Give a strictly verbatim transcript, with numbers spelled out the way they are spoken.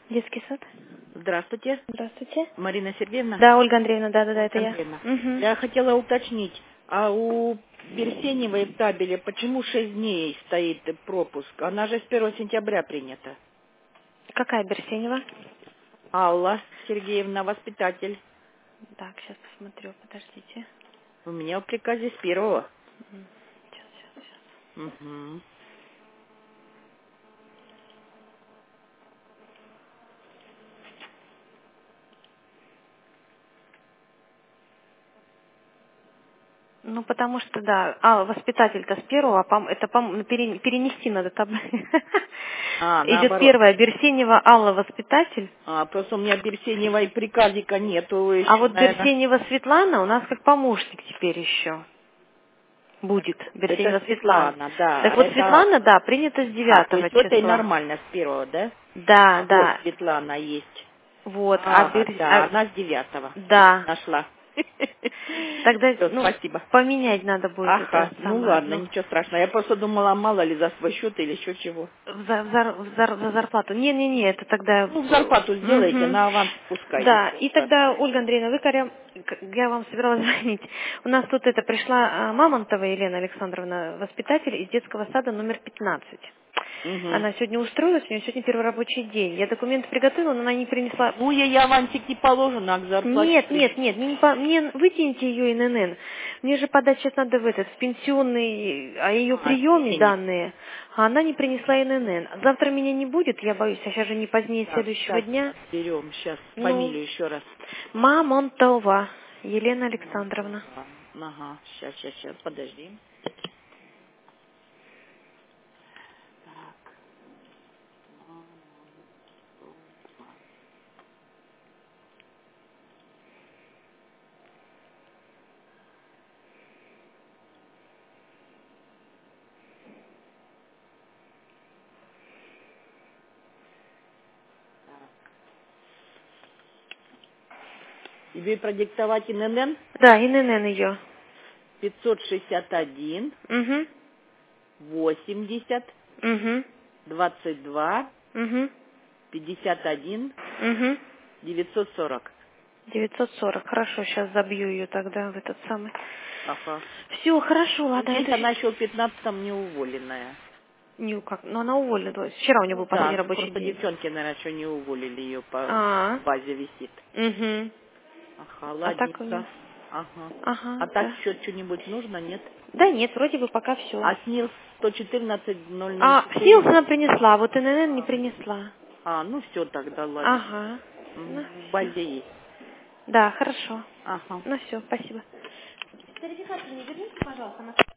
Детский сад? Здравствуйте, Здравствуйте. Марина Сергеевна. Да, Ольга Андреевна, да, да, да, это Ольга я. Андреевна. Угу. Я хотела уточнить, а у Берсеневой в табеле почему шесть дней стоит пропуск? Она же с первого сентября принята. Какая Берсенева? Алла Сергеевна, воспитатель. Так, сейчас посмотрю, подождите. У меня в приказе с первого. Сейчас, сейчас, сейчас. Угу. Ну, потому что, да, а, воспитатель-то с первого, а пом- это пом- пере- перенести надо там. А, Идет наоборот. первая, Берсенева Алла, воспитатель. А, просто у меня Берсеневой приказика нету А еще, вот наверное. Берсенева Светлана у нас как помощник теперь еще будет. Это Берсенева Светлана. Светлана, да. Так А вот, это... Светлана, да, принята с А, то девятого есть это и числа. нормально с первого, да? Да, Вот, да. Светлана есть. Вот, а, А, Бер- да, а- она с девятого. Вот, да. нашла. Тогда, Все, ну, спасибо. поменять надо будет это Ага, ну самое ладно, одно. ничего страшного. Я просто думала, мало ли за свой счет или еще чего. За, за- за- за зарплату. Не-не-не, это тогда... Ну, зарплату сделайте, Мгм. на аванс пускай, Да, ничего и тогда, страшного. Ольга Андреевна, вы, Коря, к- я вам собиралась звонить. У нас тут это пришла а, Мамонтова Елена Александровна, воспитатель из детского сада номер пятнадцать. Угу. Она сегодня устроилась, у нее сегодня первый рабочий день. Я документы приготовила, но она не принесла. Ну, ей авансик не положено, а к зарплате Нет, при... нет, нет, мне, не по- мне вытяните ее ин эн эн. Мне же подать сейчас надо в этот, в пенсионный, о ее А, приеме денег. данные, а она не принесла ин эн эн. Завтра меня не будет, я боюсь, а сейчас же не позднее Так, следующего сейчас дня. берем, сейчас Ну, фамилию еще раз. Мамонтова Елена Александровна. Мамонтова. Ага, сейчас, сейчас, сейчас, подожди. Так, тебе продиктовать ин эн эн? Да, ин эн эн ее. пятьсот шестьдесят один, Угу, восемьдесят, угу, двадцать два, угу, пятьдесят один, угу. девятьсот сорок. девятьсот сорок. Хорошо, сейчас забью ее тогда в этот самый. Ага. Все, хорошо, Ну, ладно, здесь это... она еще в пятнадцатом не уволенная. Не, как, ну она уволилась. Вчера у нее Ну был последний да, рабочий просто день. девчонки, наверное, еще не уволили ее, по А, базе висит. угу. Ага, А так у ладненько. нее... Ага. Ага, А так да. еще что-нибудь нужно, нет? Да нет, вроде бы пока все. А СНИЛС сто четырнадцать ноль ноль А, Силс четыре? она принесла, вот ин эн эн не принесла. А, ну все тогда, ладненько. Ага, ну Мгм, В все. базе есть. Да, хорошо. Ага. Ну все, спасибо. Верификацию не верните, пожалуйста, на